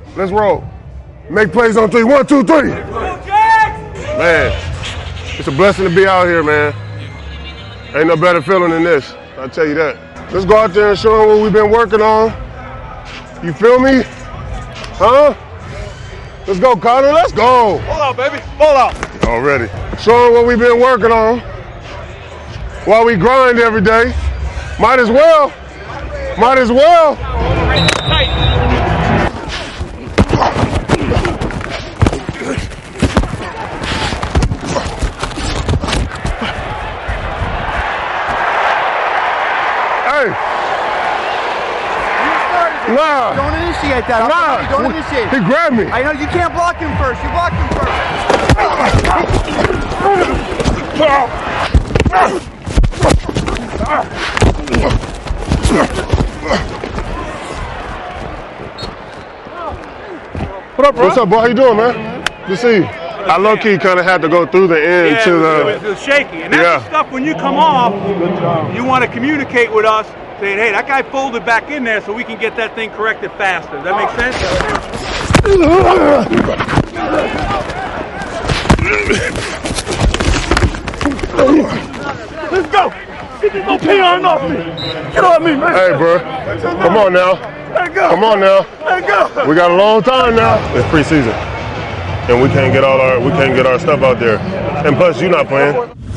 Let's roll. Make plays on 3. 1, 2, 3. Man, it's a blessing to be out here, man. Ain't no better feeling than this. I'll tell you that. Let's go out there and show them what we've been working on. You feel me? Huh? Let's go, Connor. Let's go. Hold out, baby. Hold out. Already. Show them what we've been working on while we grind every day. Might as well. Might as well. Hey. Nah. Don't initiate that. Nah. Don't initiate. He grabbed me. I know you can't block him first. You blocked him first. What up, bro? What's up, bro? How you doing, man? Good to see you. I low-key kind of had to go through the end to the... It was shaky. And that's the stuff when you come off, you want to communicate with us, saying, hey, that guy folded back in there so we can get that thing corrected faster. Does that make sense? Let's go. Get this little peon off me. Get off me, man. Hey, bro. Come on now. Let go. Come on now. Let go. We got a long time now. It's preseason, and we can't get our stuff out there. And plus, you're not playing.